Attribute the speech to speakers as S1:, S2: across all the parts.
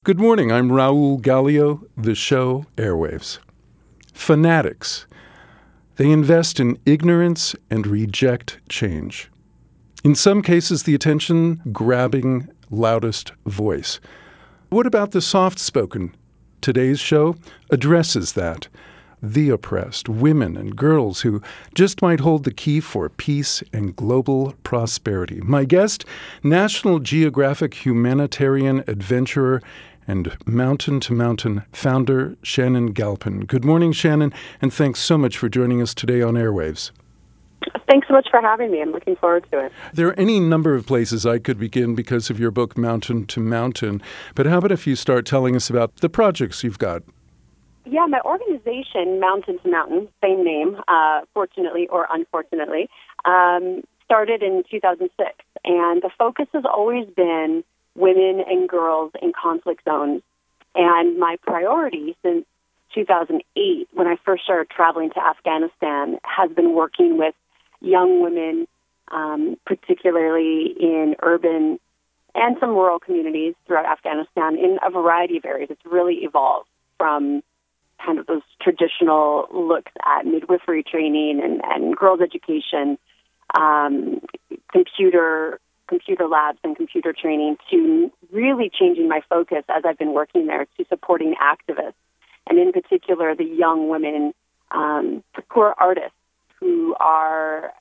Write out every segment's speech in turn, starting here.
S1: Good morning. I'm Raul Gallio, the show Airwaves. Fanatics. They invest in ignorance and reject change. In some cases, the attention-grabbing loudest voice. What about the soft-spoken? Today's show addresses that. The oppressed, women and girls who just might hold the key for peace and global prosperity. My guest, National Geographic humanitarian adventurer and Mountain to Mountain founder, Shannon Galpin. Good morning, Shannon, and thanks so much for joining us today on Airwaves.
S2: Thanks so much for having me. I'm looking forward to it.
S1: There are any number of places I could begin because of your book, Mountain to Mountain, but how about if you start telling us about the projects you've got?
S2: Yeah, my organization, Mountain to Mountain, same name, fortunately or unfortunately, started in 2006. And the focus has always been women and girls in conflict zones. And my priority since 2008, when I first started traveling to Afghanistan, has been working with young women, particularly in urban and some rural communities throughout Afghanistan in a variety of areas. It's really evolved from kind of those traditional looks at midwifery training and girls' education, computer labs and computer training, to really changing my focus as I've been working there to supporting activists, and in particular the young women who are artists, who are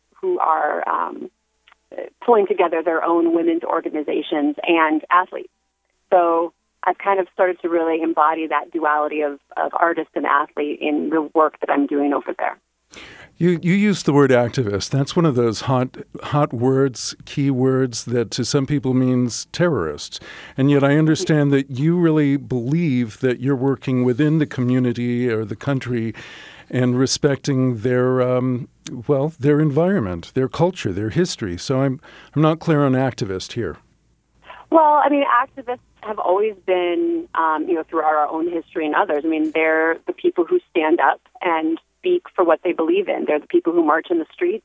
S2: pulling together their own women's organizations and athletes. So I've kind of started to really embody that duality of artist and athlete in the work that I'm doing over there.
S1: You use the word activist. That's one of those hot words, key words that to some people means terrorists. And yet I understand that you really believe that you're working within the community or the country and respecting their environment, their culture, their history. So I'm not clear on activist here.
S2: Well, I mean, activists have always been, throughout our own history and others. I mean, they're the people who stand up and speak for what they believe in. They're the people who march in the streets,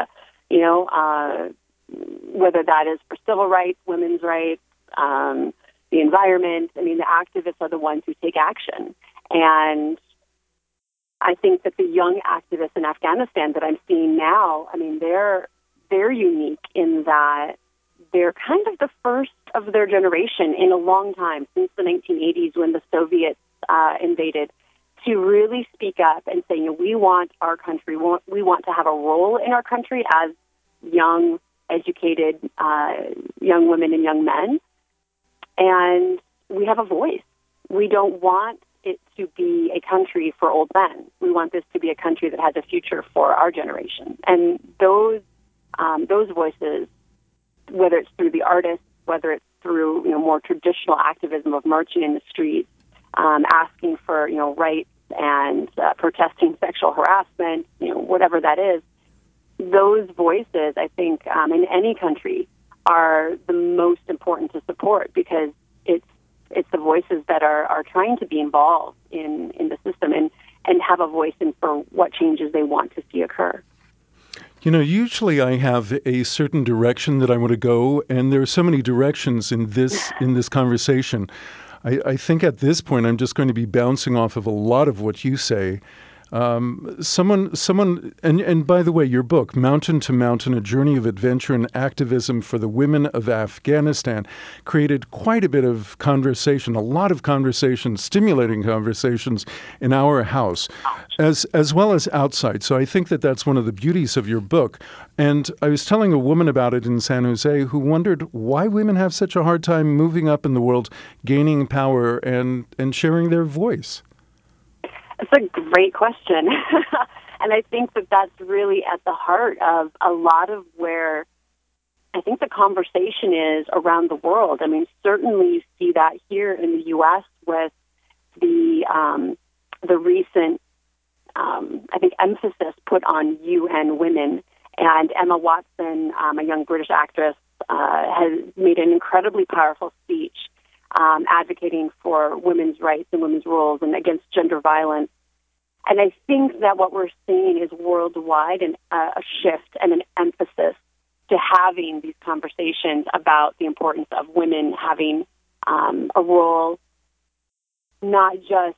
S2: whether that is for civil rights, women's rights, the environment. I mean, the activists are the ones who take action. And I think that the young activists in Afghanistan that I'm seeing now, I mean, they're unique in that they're kind of the first of their generation in a long time, since the 1980s when the Soviets invaded, to really speak up and say, we want our country, we want to have a role in our country as young, educated young women and young men. And we have a voice. We don't want it to be a country for old men. We want this to be a country that has a future for our generation. And those voices, whether it's through the artists, whether it's through more traditional activism of marching in the streets, asking for rights and protesting sexual harassment, whatever that is, those voices, I think, in any country are the most important to support, because it's the voices that are trying to be involved in the system and have a voice in for what changes they want to see occur.
S1: Usually I have a certain direction that I want to go, and there are so many directions in this conversation. I think at this point I'm just going to be bouncing off of a lot of what you say. And by the way, your book, Mountain to Mountain, A Journey of Adventure and Activism for the Women of Afghanistan, created quite a bit of conversation, a lot of conversations, stimulating conversations in our house, as well as outside. So I think that that's one of the beauties of your book. And I was telling a woman about it in San Jose who wondered why women have such a hard time moving up in the world, gaining power and sharing their voice.
S2: It's a great question. And I think that that's really at the heart of a lot of where I think the conversation is around the world. I mean, certainly you see that here in the U.S. with the recent, emphasis put on UN women. And Emma Watson, a young British actress, has made an incredibly powerful speech advocating for women's rights and women's roles and against gender violence. And I think that what we're seeing is worldwide a shift and an emphasis to having these conversations about the importance of women having a role not just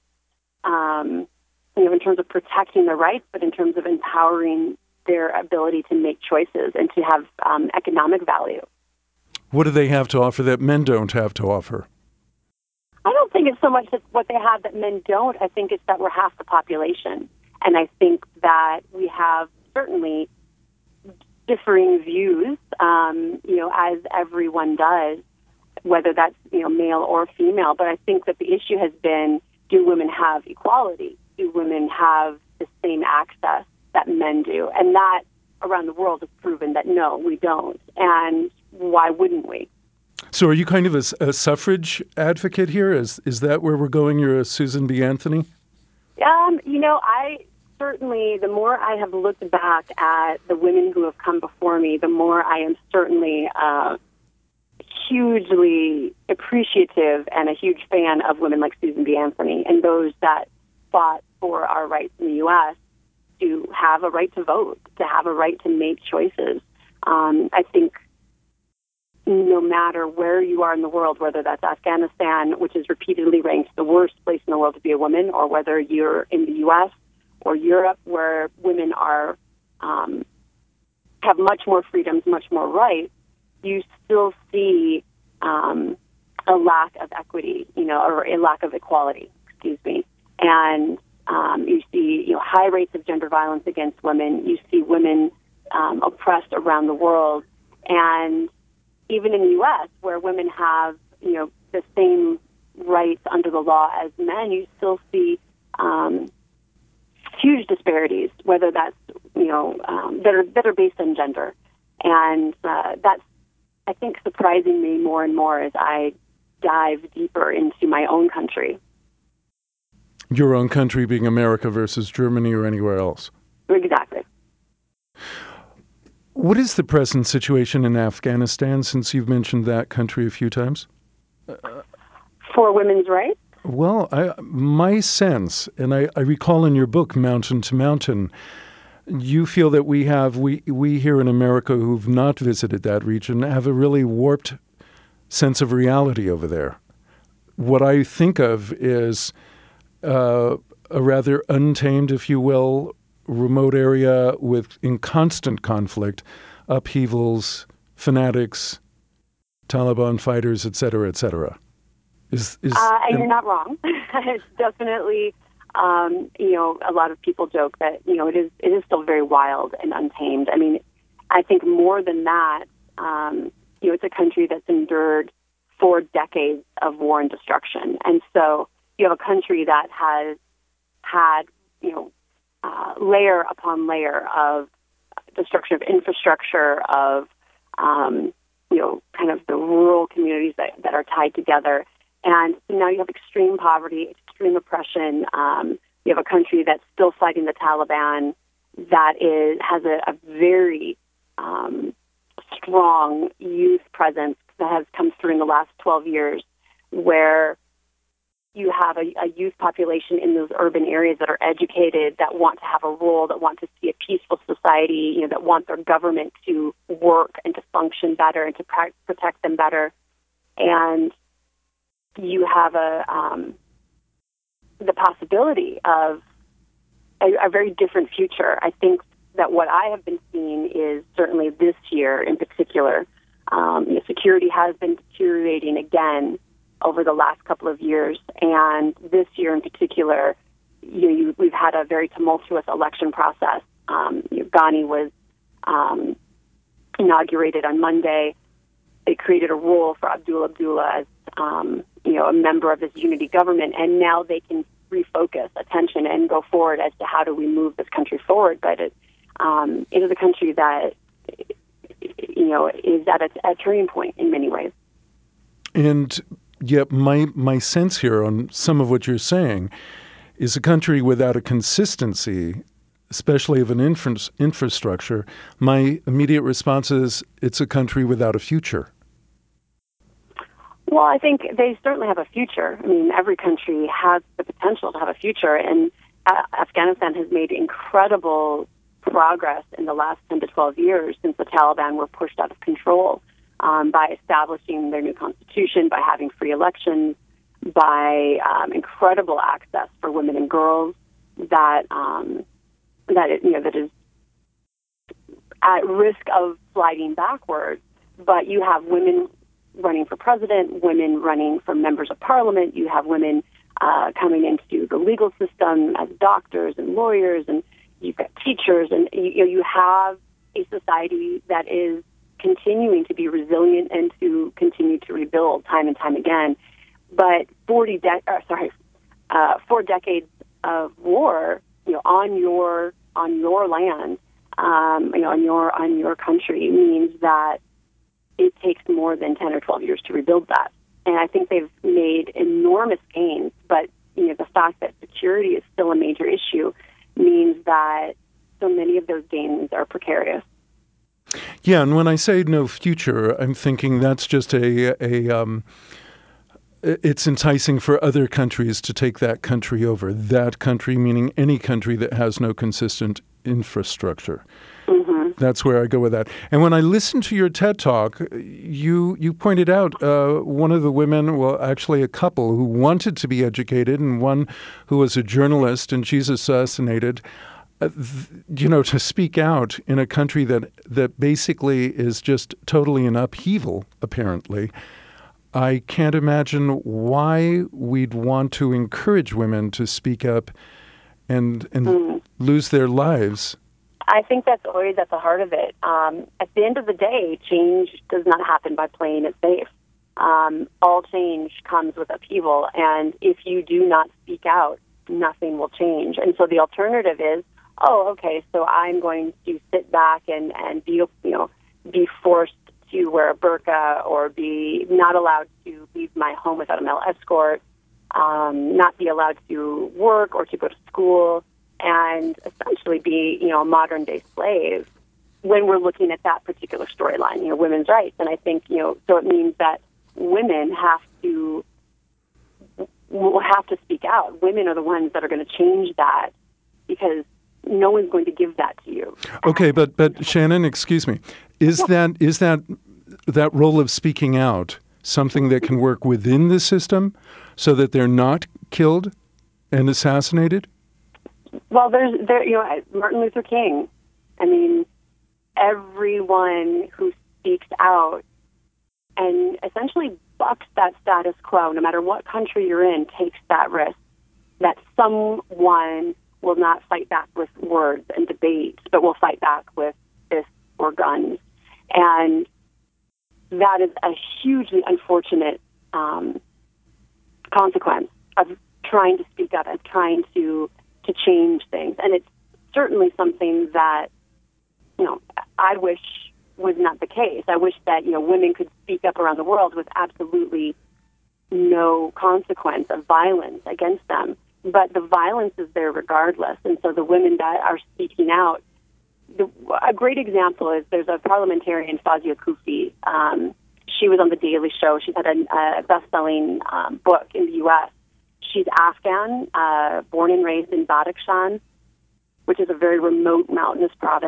S2: in terms of protecting their rights, but in terms of empowering their ability to make choices and to have economic value.
S1: What do they have to offer that men don't have to offer?
S2: I don't think it's so much that what they have that men don't. I think it's that we're half the population. And I think that we have certainly differing views, as everyone does, whether that's, male or female. But I think that the issue has been, do women have equality? Do women have the same access that men do? And that around the world has proven that no, we don't. And why wouldn't we?
S1: So are you kind of a suffrage advocate here? Is that where we're going? You're a Susan B. Anthony?
S2: I certainly, the more I have looked back at the women who have come before me, the more I am certainly hugely appreciative and a huge fan of women like Susan B. Anthony and those that fought for our rights in the U.S. to have a right to vote, to have a right to make choices. I think no matter where you are in the world, whether that's Afghanistan, which is repeatedly ranked the worst place in the world to be a woman, or whether you're in the U.S. or Europe, where women are have much more freedoms, much more rights, you still see a lack of equity, or a lack of equality, and you see, high rates of gender violence against women. You see women oppressed around the world, and even in the U.S., where women have, the same rights under the law as men, you still see huge disparities, whether that's, that are based on gender. And that's, I think, surprising me more and more as I dive deeper into my own country.
S1: Your own country being America versus Germany or anywhere else?
S2: Exactly.
S1: What is the present situation in Afghanistan, since you've mentioned that country a few times?
S2: For women's rights?
S1: Well, my sense, and I recall in your book, Mountain to Mountain, you feel that we here in America who've not visited that region have a really warped sense of reality over there. What I think of is a rather untamed, if you will, remote area in constant conflict, upheavals, fanatics, Taliban fighters, et cetera, et cetera.
S2: And you're not wrong. It's definitely, a lot of people joke that, it is still very wild and untamed. I mean, I think more than that, it's a country that's endured 4 decades of war and destruction. And so you have a country that has had, layer upon layer of destruction of infrastructure, of, kind of the rural communities that are tied together. And so now you have extreme poverty, extreme oppression. You have a country that's still fighting the Taliban, that has a very strong youth presence that has come through in the last 12 years, where you have a youth population in those urban areas that are educated, that want to have a role, that want to see a peaceful society, that want their government to work and to function better and to protect them better. And you have the possibility of a very different future. I think that what I have been seeing is certainly this year in particular, security has been deteriorating again over the last couple of years. And this year in particular, we've had a very tumultuous election process. Ghani was inaugurated on Monday. They created a role for Abdullah as a member of this unity government, and now they can refocus attention and go forward as to how do we move this country forward. But it is a country that is at a turning point in many ways. And
S1: yet my sense here on some of what you're saying is a country without a consistency, especially of an infrastructure. My immediate response is it's a country without a future.
S2: Well, I think they certainly have a future. I mean, every country has the potential to have a future, and Afghanistan has made incredible progress in the last 10 to 12 years since the Taliban were pushed out of control, by establishing their new constitution, by having free elections, by incredible access for women and girls that that is at risk of sliding backwards. But you have women running for president, women running for members of parliament. You have women coming into the legal system as doctors and lawyers, and you've got teachers, and you have a society that is continuing to be resilient and to continue to rebuild time and time again. But 4 decades of war, on your land, on your country, means that it takes more than 10 or 12 years to rebuild that. And I think they've made enormous gains, but the fact that security is still a major issue means that so many of those gains are precarious.
S1: Yeah, and when I say no future, I'm thinking that's just it's enticing for other countries to take that country over. That country meaning any country that has no consistent infrastructure.
S2: Mm-hmm.
S1: That's where I go with that. And when I listened to your TED Talk, you pointed out one of the women, well, actually a couple, who wanted to be educated and one who was a journalist, and she's assassinated. To speak out in a country that basically is just totally in upheaval, apparently. I can't imagine why we'd want to encourage women to speak up and lose their lives.
S2: I think that's always at the heart of it. At the end of the day, change does not happen by playing it safe. All change comes with upheaval, and if you do not speak out, nothing will change. And so the alternative is, so I'm going to sit back and be forced to wear a burqa or be not allowed to leave my home without a male escort, not be allowed to work or to go to school, and essentially be, a modern-day slave when we're looking at that particular storyline, women's rights. And I think, so it means that women will have to speak out. Women are the ones that are going to change that because no one's going to give that to you.
S1: Okay, but Shannon, excuse me, is that role of speaking out something that can work within the system so that they're not killed and assassinated?
S2: Well, there's Martin Luther King. I mean, everyone who speaks out and essentially bucks that status quo, no matter what country you're in, takes that risk that someone will not fight back with words and debate, but will fight back with fists or guns. And that is a hugely unfortunate consequence of trying to speak up and trying to change things. And it's certainly something that, I wish was not the case. I wish that, women could speak up around the world with absolutely no consequence of violence against them. But the violence is there regardless. And so the women that are speaking out, a great example is there's a parliamentarian, Fawzia Koofi. She was on The Daily Show. She's had a best-selling book in the U.S. She's Afghan, born and raised in Badakhshan, which is a very remote mountainous province.